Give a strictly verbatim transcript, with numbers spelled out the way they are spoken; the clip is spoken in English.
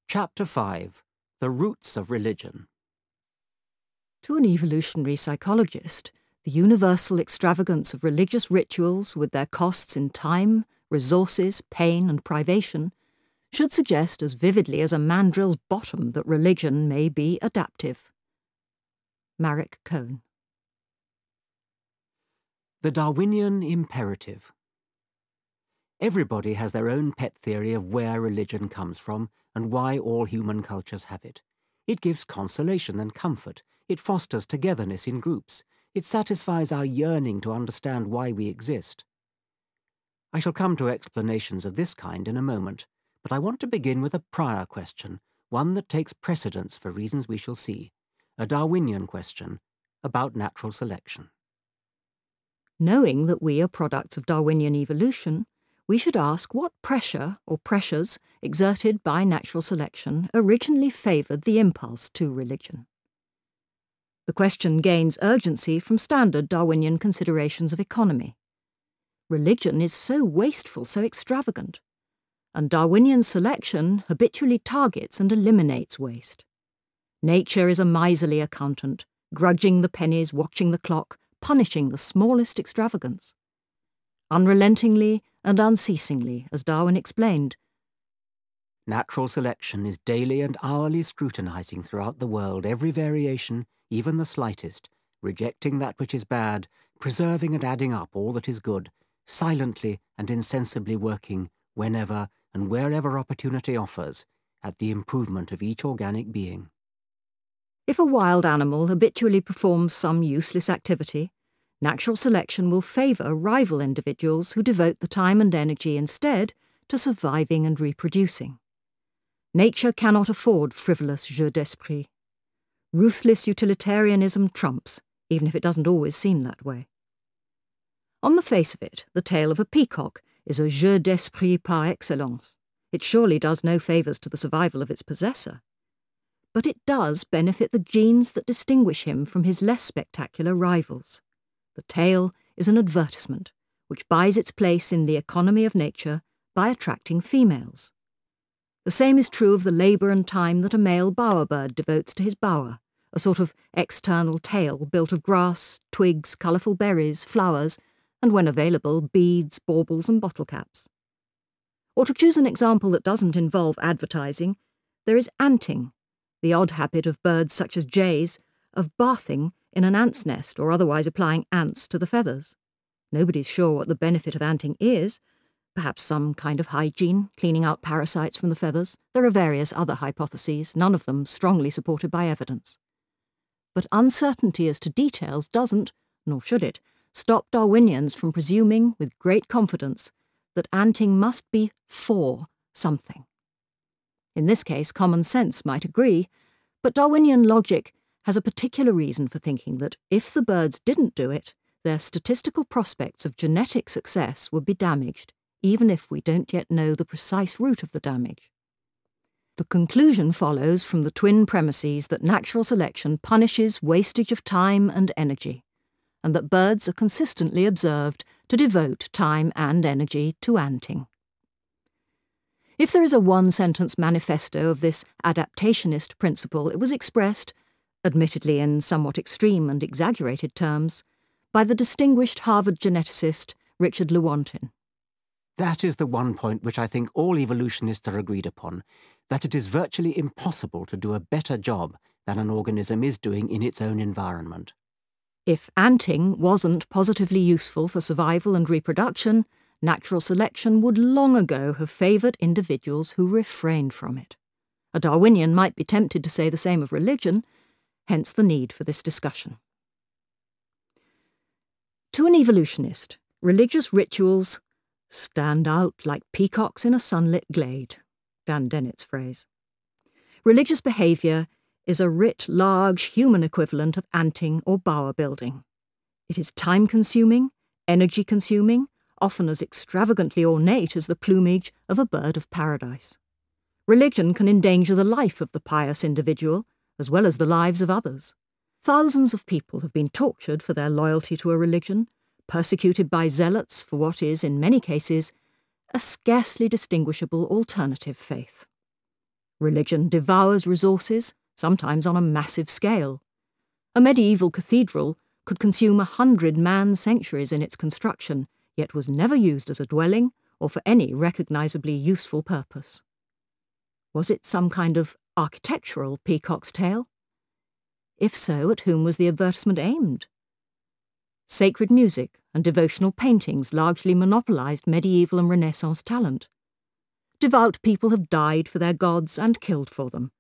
Chapter five. The Roots of Religion. To an evolutionary psychologist, the universal extravagance of religious rituals with their costs in time, resources, pain and privation should suggest as vividly as a mandrill's bottom that religion may be adaptive. Marek Cohn. The Darwinian Imperative. Everybody has their own pet theory of where religion comes from and why all human cultures have it. It gives consolation and comfort. It fosters togetherness in groups. It satisfies our yearning to understand why we exist. I shall come to explanations of this kind in a moment, but I want to begin with a prior question, one that takes precedence for reasons we shall see, a Darwinian question about natural selection. Knowing that we are products of Darwinian evolution, we should ask what pressure or pressures exerted by natural selection originally favoured the impulse to religion. The question gains urgency from standard Darwinian considerations of economy. Religion is so wasteful, so extravagant, and Darwinian selection habitually targets and eliminates waste. Nature is a miserly accountant, grudging the pennies, watching the clock, punishing the smallest extravagance. Unrelentingly and unceasingly, as Darwin explained, natural selection is daily and hourly scrutinizing throughout the world every variation, even the slightest, rejecting that which is bad, preserving and adding up all that is good, silently and insensibly working whenever and wherever opportunity offers at the improvement of each organic being. If a wild animal habitually performs some useless activity, natural selection will favour rival individuals who devote the time and energy instead to surviving and reproducing. Nature cannot afford frivolous jeux d'esprit. Ruthless utilitarianism trumps, even if it doesn't always seem that way. On the face of it, the tail of a peacock is a jeu d'esprit par excellence. It surely does no favours to the survival of its possessor. But it does benefit the genes that distinguish him from his less spectacular rivals. The tail is an advertisement, which buys its place in the economy of nature by attracting females. The same is true of the labour and time that a male bowerbird devotes to his bower, a sort of external tail built of grass, twigs, colourful berries, flowers, and when available, beads, baubles and bottle caps. Or to choose an example that doesn't involve advertising, there is anting, the odd habit of birds such as jays of bathing in an ant's nest or otherwise applying ants to the feathers. Nobody's sure what the benefit of anting is. Perhaps some kind of hygiene, cleaning out parasites from the feathers. There are various other hypotheses, none of them strongly supported by evidence. But uncertainty as to details doesn't, nor should it, stop Darwinians from presuming with great confidence that anting must be for something. In this case, common sense might agree, but Darwinian logic has a particular reason for thinking that if the birds didn't do it, their statistical prospects of genetic success would be damaged, even if we don't yet know the precise root of the damage. The conclusion follows from the twin premises that natural selection punishes wastage of time and energy, and that birds are consistently observed to devote time and energy to anting. If there is a one-sentence manifesto of this adaptationist principle, it was expressed, admittedly in somewhat extreme and exaggerated terms, by the distinguished Harvard geneticist Richard Lewontin. That is the one point which I think all evolutionists are agreed upon, that it is virtually impossible to do a better job than an organism is doing in its own environment. If anting wasn't positively useful for survival and reproduction, natural selection would long ago have favoured individuals who refrained from it. A Darwinian might be tempted to say the same of religion, hence the need for this discussion. To an evolutionist, religious rituals stand out like peacocks in a sunlit glade, Dan Dennett's phrase. Religious behaviour is a writ large human equivalent of anting or bower building. It is time-consuming, energy-consuming, often as extravagantly ornate as the plumage of a bird of paradise. Religion can endanger the life of the pious individual, as well as the lives of others. Thousands of people have been tortured for their loyalty to a religion, persecuted by zealots for what is, in many cases, a scarcely distinguishable alternative faith. Religion devours resources, sometimes on a massive scale. A medieval cathedral could consume a hundred man-centuries in its construction, yet was never used as a dwelling or for any recognisably useful purpose. Was it some kind of architectural peacock's tail? If so, at whom was the advertisement aimed? Sacred music and devotional paintings largely monopolised medieval and Renaissance talent. Devout people have died for their gods and killed for them.